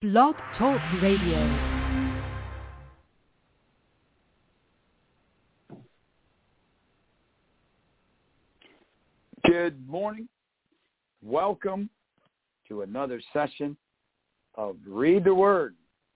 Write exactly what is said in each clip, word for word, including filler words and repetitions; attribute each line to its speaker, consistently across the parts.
Speaker 1: Blog Talk Radio.
Speaker 2: Good morning. Welcome to another session of Read the Word.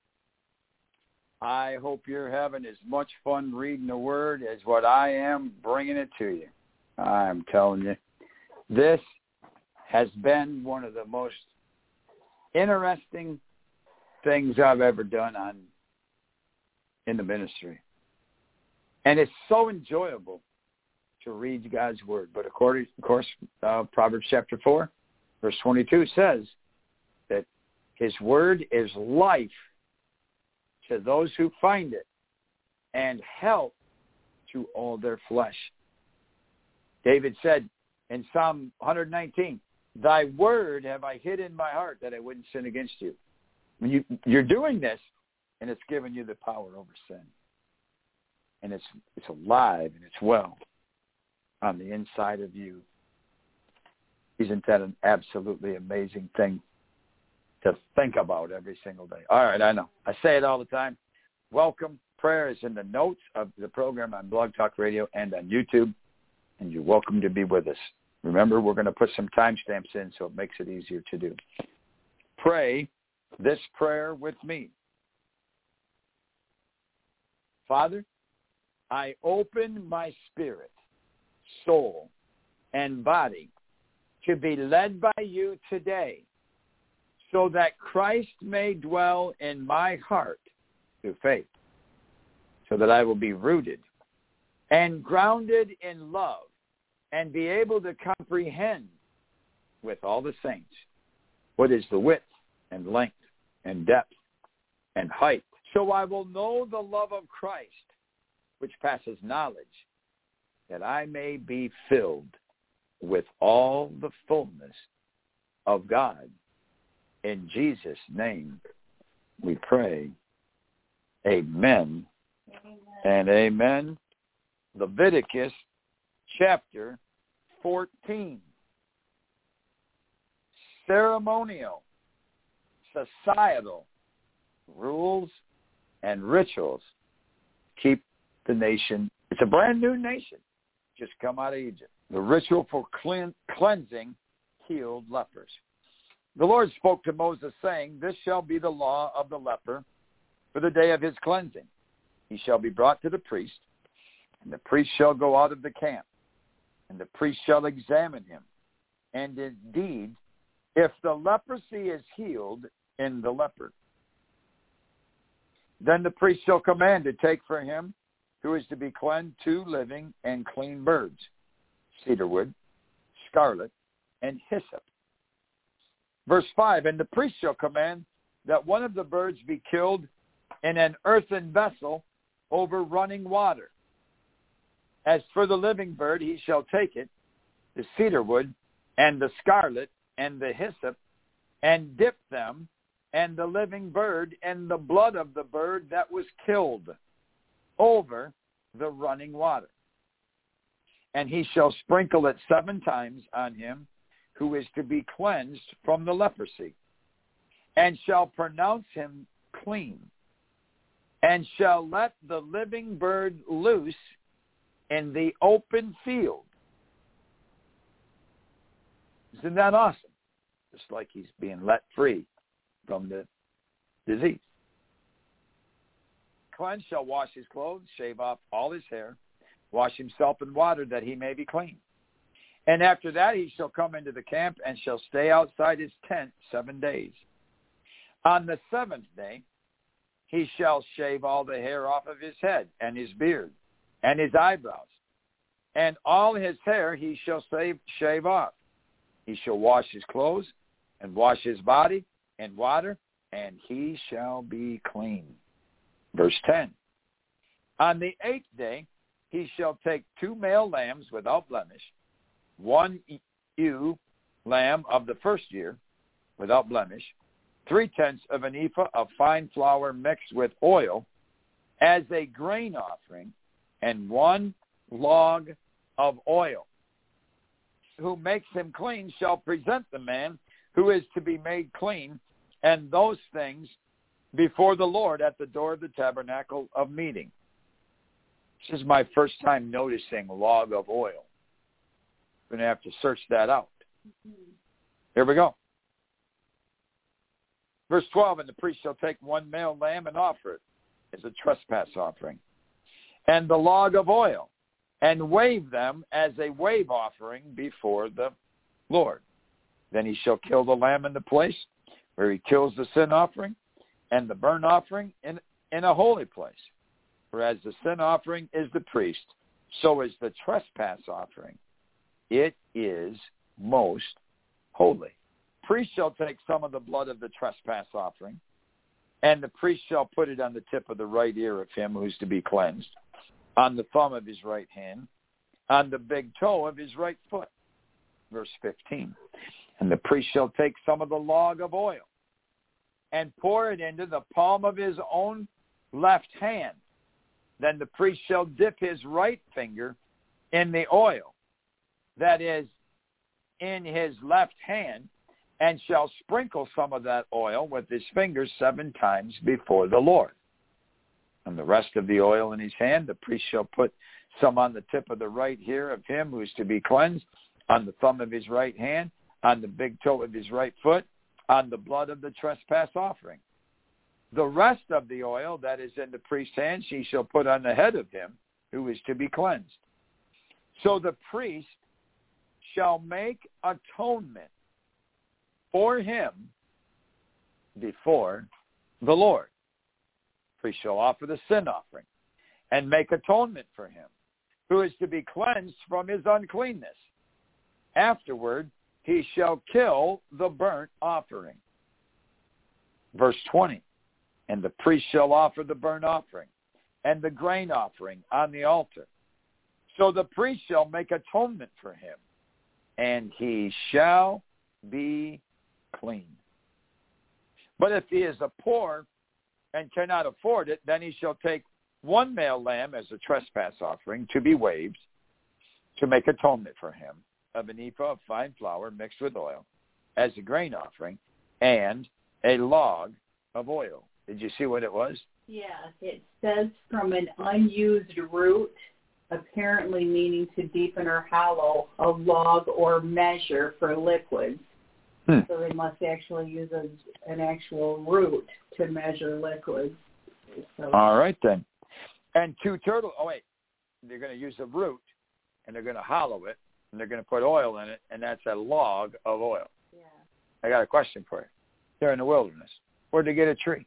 Speaker 2: I hope you're having as much fun reading the Word as what I am bringing it to you. I'm telling you, this has been one of the most interesting things I've ever done on in the ministry. And it's so enjoyable to read God's Word. But according, of course, uh, Proverbs chapter four, verse twenty-two says that His Word is life to those who find it and health to all their flesh. David said in Psalm one nineteen, Thy Word have I hid in my heart that I wouldn't sin against you. When you, you're doing this, and it's giving you the power over sin. And it's it's alive and it's well on the inside of you. Isn't that an absolutely amazing thing to think about every single day? All right, I know. I say it all the time. Welcome. Prayer is in the notes of the program on Blog Talk Radio and on YouTube, and you're welcome to be with us. Remember, we're going to put some timestamps in so it makes it easier to do. Pray this prayer with me. Father, I open my spirit, soul, and body to be led by you today so that Christ may dwell in my heart through faith, so that I will be rooted and grounded in love and be able to comprehend with all the saints what is the width and length and depth and height. So I will know the love of Christ, which passes knowledge, that I may be filled with all the fullness of God. In Jesus' name we pray. Amen, amen. And amen. Leviticus chapter fourteen. Ceremonial, societal rules and rituals keep the nation. It's a brand new nation, just come out of Egypt. The ritual for clean, cleansing healed lepers. The Lord spoke to Moses, saying, This shall be the law of the leper for the day of his cleansing. He shall be brought to the priest, and the priest shall go out of the camp, and the priest shall examine him. And indeed, if the leprosy is healed in the leper, then the priest shall command to take for him who is to be cleansed two living and clean birds, cedarwood, scarlet, and hyssop. Verse five, and the priest shall command that one of the birds be killed in an earthen vessel over running water. As for the living bird, he shall take it, the cedarwood, and the scarlet, and the hyssop, and dip them, and the living bird, and the blood of the bird that was killed, over the running water. And he shall sprinkle it seven times on him who is to be cleansed from the leprosy, and shall pronounce him clean, and shall let the living bird loose in the open field. Isn't that awesome? Just like he's being let free from the disease. Cleansed shall wash his clothes, shave off all his hair, wash himself in water that he may be clean. And after that he shall come into the camp and shall stay outside his tent seven days. On the seventh day he shall shave all the hair off of his head and his beard and his eyebrows. And all his hair he shall save, shave off. He shall wash his clothes and wash his body in water, and he shall be clean. Verse ten. On the eighth day he shall take two male lambs without blemish, one ewe lamb of the first year without blemish, three-tenths of an ephah of fine flour mixed with oil as a grain offering, and one log of oil. Who makes him clean shall present the man who is to be made clean and those things before the Lord at the door of the tabernacle of meeting. This is my first time noticing log of oil. I'm going to have to search that out. Mm-hmm. Here we go. Verse twelve, and the priest shall take one male lamb and offer it as a trespass offering, and the log of oil, and wave them as a wave offering before the Lord. Then he shall kill the lamb in the place where he kills the sin offering and the burnt offering in, in a holy place. For as the sin offering is the priest, so is the trespass offering. It is most holy. Priest shall take some of the blood of the trespass offering, and the priest shall put it on the tip of the right ear of him who is to be cleansed, on the thumb of his right hand, on the big toe of his right foot. Verse fifteen. And the priest shall take some of the log of oil and pour it into the palm of his own left hand. Then the priest shall dip his right finger in the oil that is in his left hand, and shall sprinkle some of that oil with his fingers seven times before the Lord. And the rest of the oil in his hand, the priest shall put some on the tip of the right ear of him who is to be cleansed, on the thumb of his right hand, on the big toe of his right foot, on the blood of the trespass offering. The rest of the oil that is in the priest's hand she shall put on the head of him who is to be cleansed. So the priest shall make atonement for him before the Lord. The priest shall offer the sin offering and make atonement for him who is to be cleansed from his uncleanness. Afterward, he shall kill the burnt offering. Verse twenty, and the priest shall offer the burnt offering and the grain offering on the altar. So the priest shall make atonement for him, and he shall be clean. But if he is a poor and cannot afford it, then he shall take one male lamb as a trespass offering to be waved, to make atonement for him, of an ephah of fine flour mixed with oil, as a grain offering, and a log of oil. Did you see what it was?
Speaker 3: Yeah, it says from an unused root, apparently meaning to deepen or hollow a log or measure for liquids. Hmm. So they must actually use a, an actual root to measure liquids. So.
Speaker 2: All right, then. And two turtle, oh, wait, they're going to use a root, and they're going to hollow it, and they're going to put oil in it, and that's a log of oil.
Speaker 3: Yeah.
Speaker 2: I got a question for you. They're in the wilderness. Where'd they get a tree?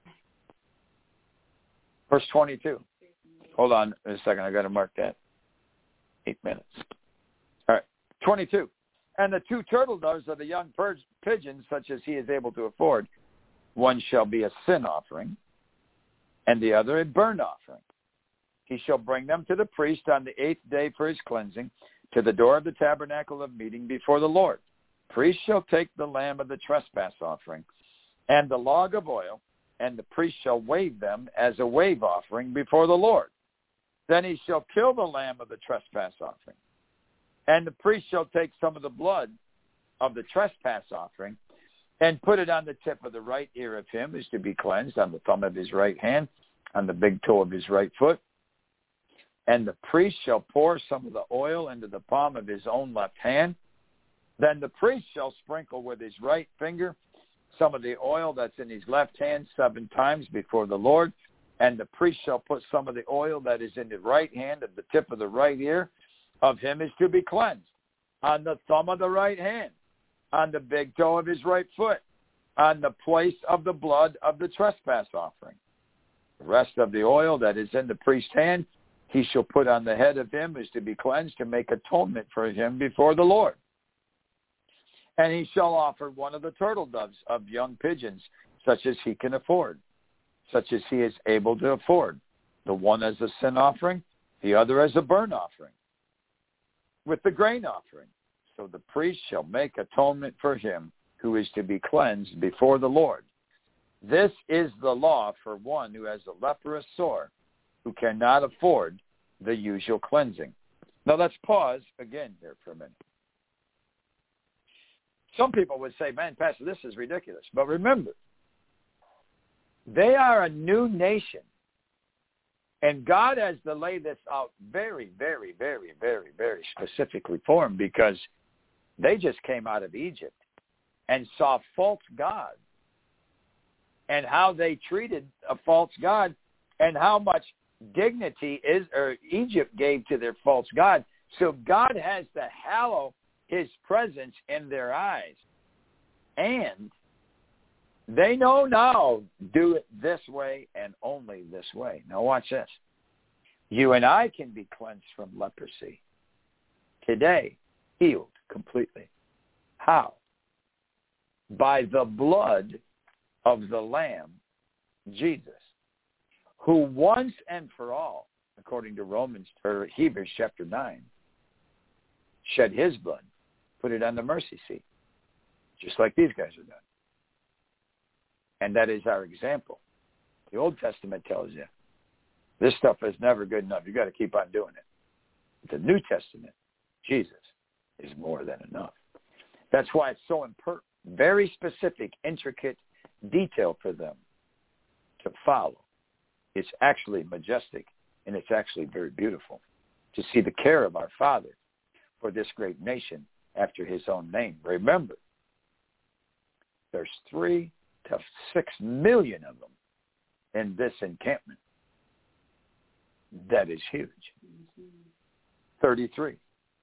Speaker 2: Verse twenty-two. Hold on a second. I got to mark that. Eight minutes. All right. twenty-two. And the two turtle doves are the young pir- pigeons, such as he is able to afford. One shall be a sin offering, and the other a burnt offering. He shall bring them to the priest on the eighth day for his cleansing, to the door of the tabernacle of meeting before the Lord. The priest shall take the lamb of the trespass offering and the log of oil, and the priest shall wave them as a wave offering before the Lord. Then he shall kill the lamb of the trespass offering. And the priest shall take some of the blood of the trespass offering and put it on the tip of the right ear of him who is to be cleansed, on the thumb of his right hand, on the big toe of his right foot. And the priest shall pour some of the oil into the palm of his own left hand. Then the priest shall sprinkle with his right finger some of the oil that's in his left hand seven times before the Lord. And the priest shall put some of the oil that is in the right hand at the tip of the right ear of him is to be cleansed, on the thumb of the right hand, on the big toe of his right foot, on the place of the blood of the trespass offering. The rest of the oil that is in the priest's hand he shall put on the head of him who is to be cleansed, to make atonement for him before the Lord. And he shall offer one of the turtle doves of young pigeons, such as he can afford, such as he is able to afford, the one as a sin offering, the other as a burnt offering, with the grain offering. So the priest shall make atonement for him who is to be cleansed before the Lord. This is the law for one who has a leprous sore, who cannot afford the usual cleansing. Now let's pause again here for a minute. Some people would say, man, Pastor, this is ridiculous. But remember, They are a new nation. And God has to lay this out very, very, very, very, very specifically for them, because they just came out of Egypt and saw false gods and how they treated a false god and how much dignity is or Egypt gave to their false god. So God has to hallow his presence in their eyes. And they know now, do it this way and only this way. Now watch this. You and I can be cleansed from leprosy today, healed completely. How? By the blood of the Lamb, Jesus, who once and for all, according to Romans or Hebrews chapter nine, shed his blood, put it on the mercy seat, just like these guys are done. And that is our example. The Old Testament tells you this stuff is never good enough. You've got to keep on doing it. The New Testament, Jesus, is more than enough. That's why it's so important, very specific, intricate detail for them to follow. It's actually majestic, and it's actually very beautiful to see the care of our Father for this great nation after his own name. Remember, there's three to six million of them in this encampment. That is huge. thirty-three.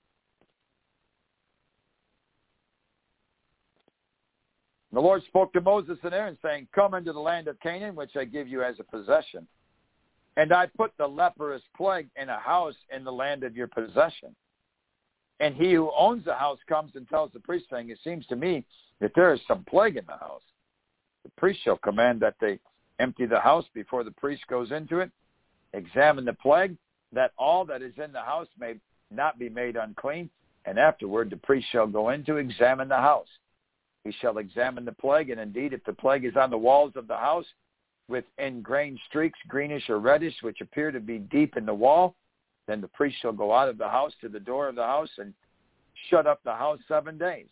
Speaker 2: The Lord spoke to Moses and Aaron, saying, come into the land of Canaan, which I give you as a possession. And I put the leprous plague in a house in the land of your possession. And he who owns the house comes and tells the priest, saying, it seems to me that there is some plague in the house. The priest shall command that they empty the house before the priest goes into it. Examine the plague, that all that is in the house may not be made unclean. And afterward the priest shall go in to examine the house. He shall examine the plague, and indeed if the plague is on the walls of the house with ingrained streaks, greenish or reddish, which appear to be deep in the wall, then the priest shall go out of the house to the door of the house and shut up the house seven days.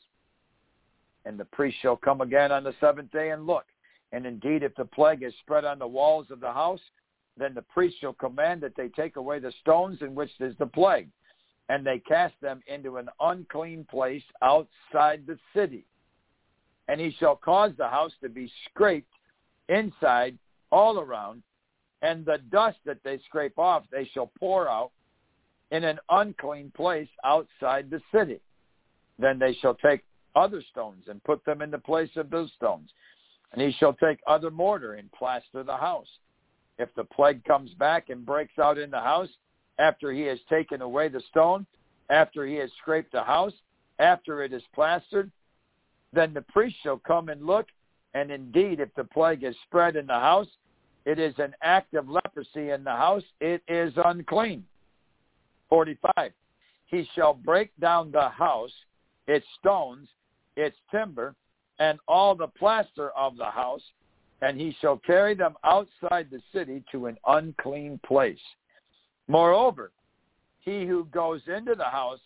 Speaker 2: And the priest shall come again on the seventh day and look. And indeed, if the plague is spread on the walls of the house, then the priest shall command that they take away the stones in which is the plague, and they cast them into an unclean place outside the city. And he shall cause the house to be scraped inside all around, and the dust that they scrape off they shall pour out in an unclean place outside the city. Then they shall take other stones and put them in the place of those stones. And he shall take other mortar and plaster the house. If the plague comes back and breaks out in the house, after he has taken away the stone, after he has scraped the house, after it is plastered, then the priest shall come and look, and indeed if the plague is spread in the house, it is an act of leprosy in the house, it is unclean. forty-five. He shall break down the house, its stones, its timber, and all the plaster of the house, and he shall carry them outside the city to an unclean place. Moreover, he who goes into the house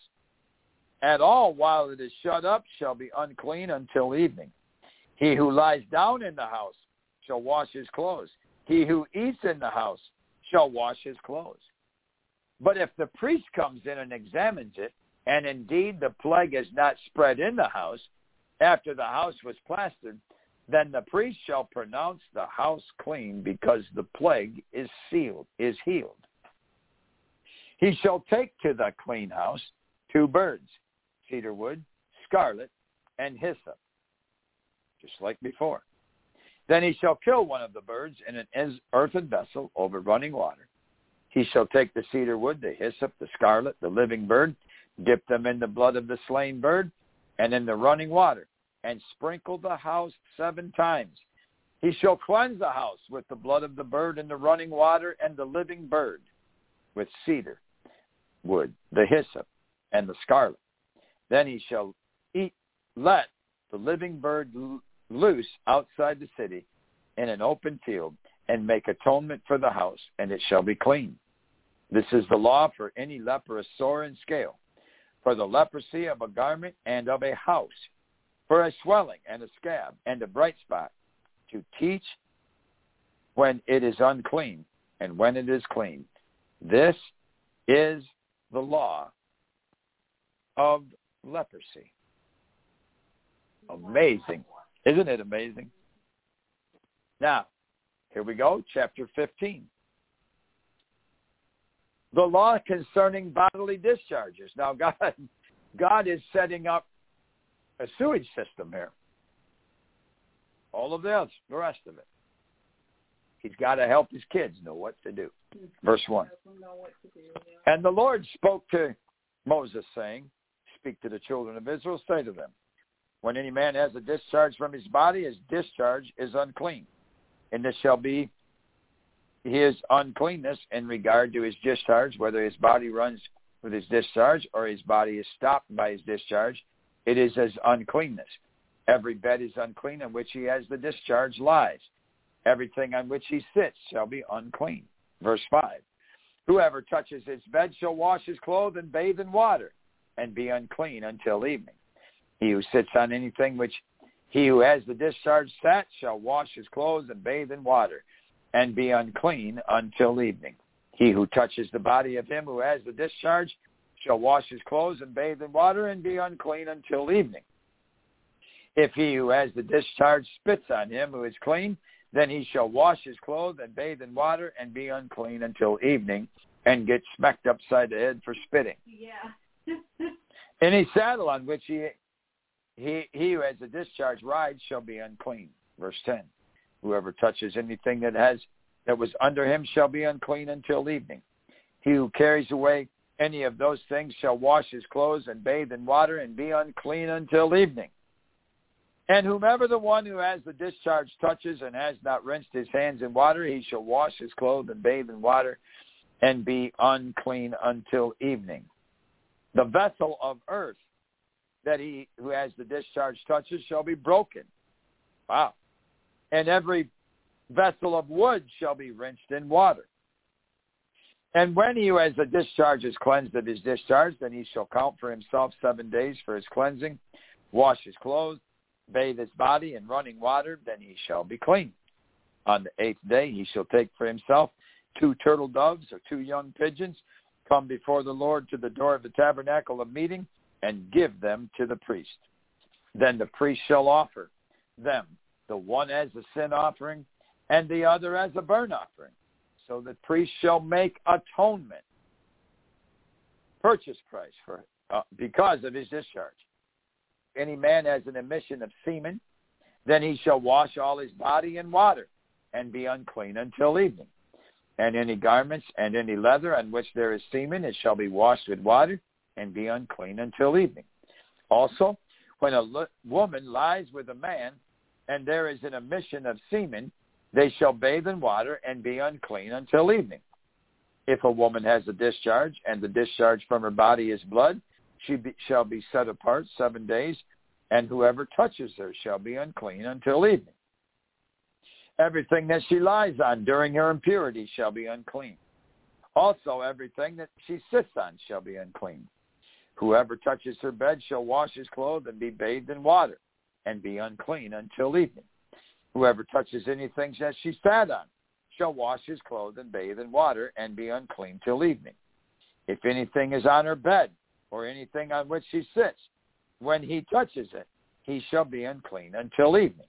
Speaker 2: at all while it is shut up shall be unclean until evening. He who lies down in the house shall wash his clothes. He who eats in the house shall wash his clothes. But if the priest comes in and examines it, and indeed the plague is not spread in the house, after the house was plastered, then the priest shall pronounce the house clean, because the plague is sealed, is healed. He shall take to the clean house two birds, cedar wood, scarlet, and hyssop, just like before. Then he shall kill one of the birds in an earthen vessel over running water. He shall take the cedar wood, the hyssop, the scarlet, the living bird, dip them in the blood of the slain bird, and in the running water, and sprinkle the house seven times. He shall cleanse the house with the blood of the bird and the running water and the living bird, with cedar wood, the hyssop, and the scarlet. Then he shall eat, let the living bird loose outside the city in an open field, and make atonement for the house, and it shall be clean. This is the law for any leprous sore and scale, for the leprosy of a garment and of a house, for a swelling and a scab and a bright spot, to teach when it is unclean, and when it is clean. This is the law of leprosy. Amazing. Isn't it amazing? Now, here we go, chapter fifteen. The law concerning bodily discharges. Now, God, God is setting up a sewage system here. All of this, the rest of it. He's got to help his kids know what to do. Verse one. And the Lord spoke to Moses, saying, speak to the children of Israel, say to them, when any man has a discharge from his body, his discharge is unclean. And this shall be his uncleanness in regard to his discharge, whether his body runs with his discharge or his body is stopped by his discharge. It is his uncleanness. Every bed is unclean in which he has the discharge lies. Everything on which he sits shall be unclean. Verse five. Whoever touches his bed shall wash his clothes and bathe in water, and be unclean until evening. He who sits on anything which he who has the discharge sat shall wash his clothes and bathe in water, and be unclean until evening. He who touches the body of him who has the discharge shall wash his clothes and bathe in water, and be unclean until evening. If he who has the discharge spits on him who is clean, then he shall wash his clothes and bathe in water, and be unclean until evening, and get smacked upside the head for spitting.
Speaker 3: Yeah.
Speaker 2: Any saddle on which he, he he who has the discharge rides shall be unclean. Verse ten. Whoever touches anything that has that was under him shall be unclean until evening. He who carries away any of those things shall wash his clothes and bathe in water, and be unclean until evening. And whomever the one who has the discharge touches and has not rinsed his hands in water, he shall wash his clothes and bathe in water, and be unclean until evening. The vessel of earth that he who has the discharge touches shall be broken. Wow. And every vessel of wood shall be rinsed in water. And when he who has the discharge is cleansed of his discharge, then he shall count for himself seven days for his cleansing, wash his clothes, bathe his body in running water, then he shall be clean. On the eighth day he shall take for himself two turtle doves or two young pigeons, come before the Lord to the door of the tabernacle of meeting, and give them to the priest. Then the priest shall offer them, the one as a sin offering, and the other as a burnt offering. So the priest shall make atonement, purchase price for uh, because of his discharge. Any man has an emission of semen, then he shall wash all his body in water, and be unclean until evening. And any garments and any leather on which there is semen, it shall be washed with water, and be unclean until evening. Also, when a l- woman lies with a man, and there is an emission of semen, they shall bathe in water, and be unclean until evening. If a woman has a discharge, and the discharge from her body is blood, she be, shall be set apart seven days, and whoever touches her shall be unclean until evening. Everything that she lies on during her impurity shall be unclean. Also, everything that she sits on shall be unclean. Whoever touches her bed shall wash his clothes and be bathed in water, and be unclean until evening. Whoever touches anything that she sat on shall wash his clothes and bathe in water, and be unclean till evening. If anything is on her bed, or anything on which she sits, when he touches it, he shall be unclean until evening.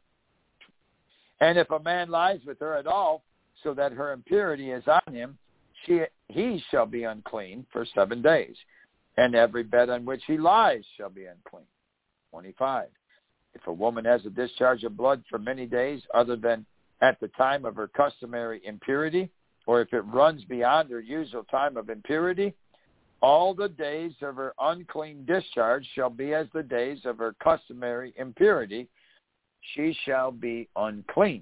Speaker 2: And if a man lies with her at all, so that her impurity is on him, she, he shall be unclean for seven days, and every bed on which he lies shall be unclean. twenty-five. If a woman has a discharge of blood for many days other than at the time of her customary impurity, or if it runs beyond her usual time of impurity, all the days of her unclean discharge shall be as the days of her customary impurity. She shall be unclean.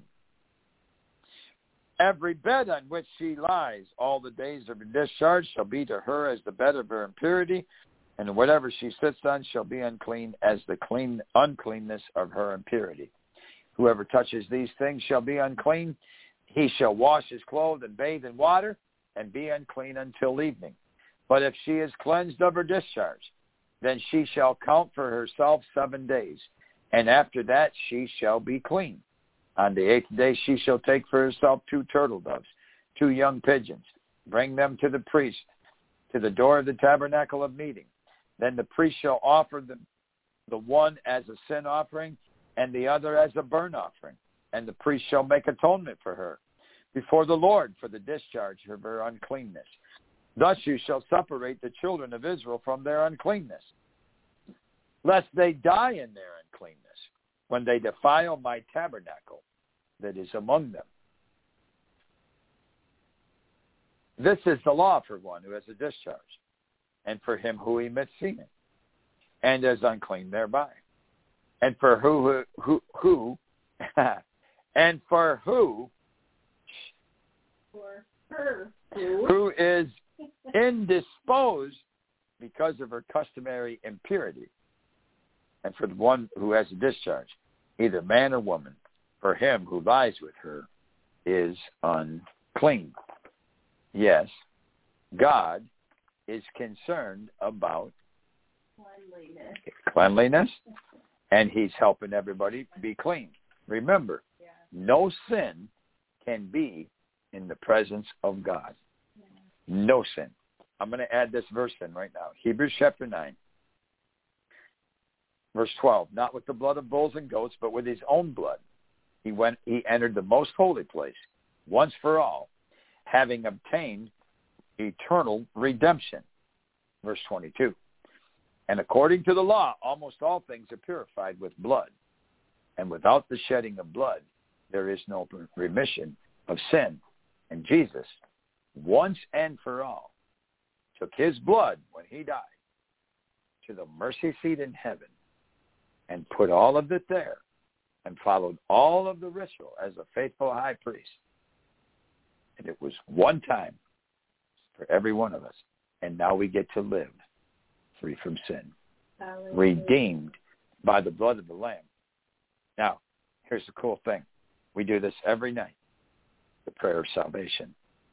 Speaker 2: Every bed on which she lies all the days of her discharge shall be to her as the bed of her impurity, and whatever she sits on shall be unclean as the clean uncleanness of her impurity. Whoever touches these things shall be unclean. He shall wash his clothes and bathe in water, and be unclean until evening. But if she is cleansed of her discharge, then she shall count for herself seven days, and after that she shall be clean. On the eighth day she shall take for herself two turtle doves, two young pigeons, bring them to the priest, to the door of the tabernacle of meeting. Then the priest shall offer the, the one as a sin offering and the other as a burnt offering. And the priest shall make atonement for her before the Lord for the discharge of her uncleanness. Thus you shall separate the children of Israel from their uncleanness, lest they die in their uncleanness when they defile my tabernacle that is among them. This is the law for one who has a discharge, and for him who emits semen, and is unclean thereby, and for who who who, and for who,
Speaker 3: for her who,
Speaker 2: who is indisposed because of her customary impurity, and for the one who has a discharge, either man or woman, for him who lies with her is unclean. Yes, God is concerned about
Speaker 3: cleanliness,
Speaker 2: cleanliness, and he's helping everybody be clean. Remember,
Speaker 3: yeah.
Speaker 2: no sin can be in the presence of God. Yeah. No sin. I'm going to add this verse in right now. Hebrews chapter nine, verse twelve. Not with the blood of bulls and goats, but with his own blood. He went. He entered the most holy place once for all, having obtained eternal redemption. Verse twenty-two. And according to the law, almost all things are purified with blood. And without the shedding of blood, there is no remission of sin. And Jesus, once and for all, took his blood when he died to the mercy seat in heaven and put all of it there and followed all of the ritual as a faithful high priest. And it was one time for every one of us. And now we get to live free from sin,
Speaker 3: Hallelujah.
Speaker 2: Redeemed by the blood of the Lamb. Now, here's the cool thing. We do this every night, the prayer of salvation.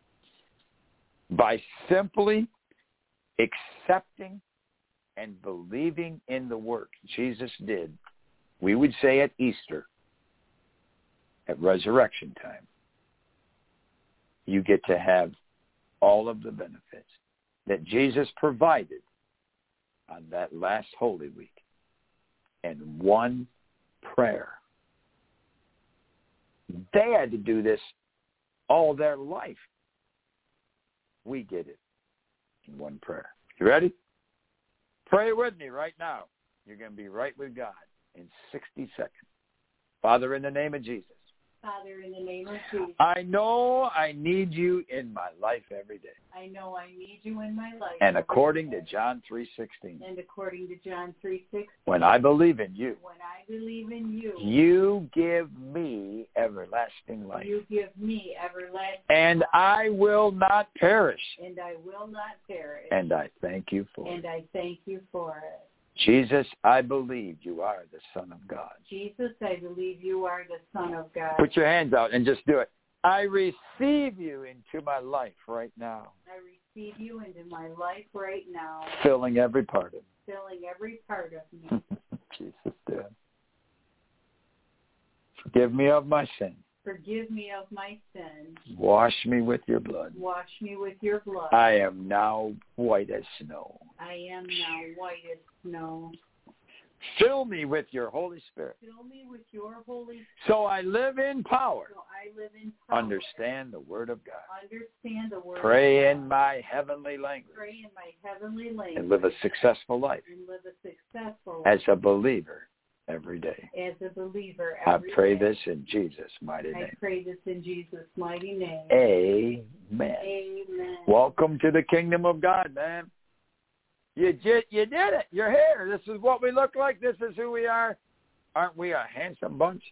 Speaker 2: By simply accepting and believing in the work Jesus did, we would say at Easter, at resurrection time, you get to have all of the benefits that Jesus provided on that last Holy Week in one prayer. They had to do this all their life. We did it in one prayer. You ready? Pray with me right now. You're going to be right with God in sixty seconds. Father, in the name of Jesus.
Speaker 3: Father, in the name of Jesus.
Speaker 2: I know I need you in my life every day.
Speaker 3: I know I need you in my life.
Speaker 2: And according to John three sixteen.
Speaker 3: And according to John three sixteen.
Speaker 2: When I believe in you.
Speaker 3: When I believe in you.
Speaker 2: You give me everlasting life.
Speaker 3: You give me everlasting
Speaker 2: and
Speaker 3: life.
Speaker 2: I will not perish.
Speaker 3: And I will not perish.
Speaker 2: And I thank you for
Speaker 3: and
Speaker 2: it.
Speaker 3: And I thank you for it.
Speaker 2: Jesus, I believe you are the Son of God.
Speaker 3: Jesus, I believe you are the Son of God.
Speaker 2: Put your hands out and just do it. I receive you into my life right now.
Speaker 3: I receive you into my life right now.
Speaker 2: Filling every part of me.
Speaker 3: Filling every part of me.
Speaker 2: Jesus did. Forgive me of my sin.
Speaker 3: Forgive me of my sins.
Speaker 2: Wash me with your blood.
Speaker 3: Wash me with your blood.
Speaker 2: I am now white as snow.
Speaker 3: I am now white as snow.
Speaker 2: Fill me with your Holy Spirit.
Speaker 3: Fill me with your Holy Spirit.
Speaker 2: So I live in power.
Speaker 3: So I live in power.
Speaker 2: Understand the Word of God.
Speaker 3: Understand the Word
Speaker 2: Pray
Speaker 3: of God.
Speaker 2: in my heavenly language.
Speaker 3: Pray in my heavenly language.
Speaker 2: And live a successful life.
Speaker 3: And live a successful
Speaker 2: as a believer every day.
Speaker 3: As a believer every
Speaker 2: I pray
Speaker 3: day.
Speaker 2: this in Jesus' mighty name.
Speaker 3: I pray this in Jesus' mighty name.
Speaker 2: Amen.
Speaker 3: Amen.
Speaker 2: Welcome to the kingdom of God, man. You did, you did it. You're here. This is what we look like. This is who we are. Aren't we a handsome bunch?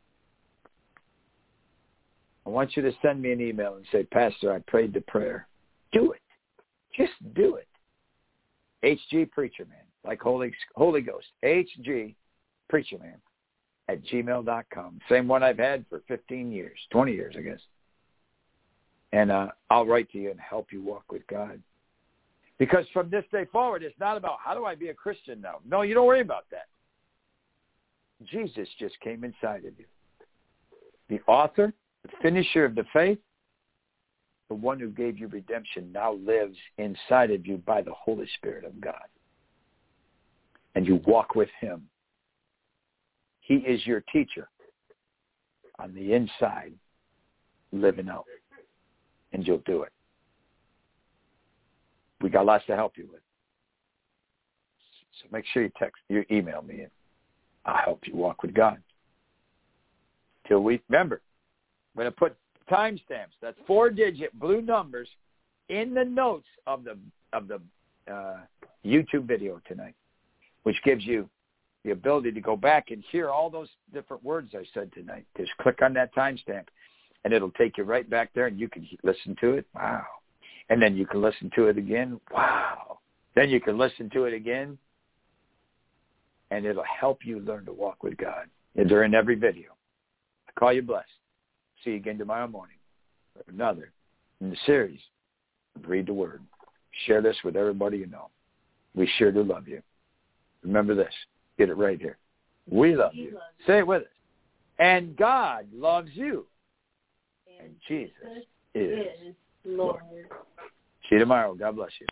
Speaker 2: I want you to send me an email and say, Pastor, I prayed the prayer. Do it. Just do it. H G Preacher Man, like Holy Holy Ghost. H G Preacher Man at gmail dot com. Same one I've had for fifteen years, twenty years, I guess. And uh, I'll write to you and help you walk with God. Because from this day forward, it's not about how do I be a Christian now. No, you don't worry about that. Jesus just came inside of you. the author, the finisher of the faith, the one who gave you redemption, now lives inside of you by the Holy Spirit of God. And you walk with him. He is your teacher on the inside, living out. And you'll do it. We got lots to help you with. So make sure you text, you email me, and I'll help you walk with God. Till we, remember, I'm going to put timestamps. That's four-digit blue numbers in the notes of the of the uh, YouTube video tonight, which gives you the ability to go back and hear all those different words I said tonight. Just click on that timestamp, and it'll take you right back there, and you can listen to it. Wow. And then you can listen to it again. Wow. Then you can listen to it again, and it'll help you learn to walk with God. And they're in every video. I call you blessed. See you again tomorrow morning for another in the series of Read the Word. Share this with everybody you know. We sure do love you. Remember this. Get it right here. We love you. Say it with us. And God loves you. And Jesus is Lord. See you tomorrow. God bless you.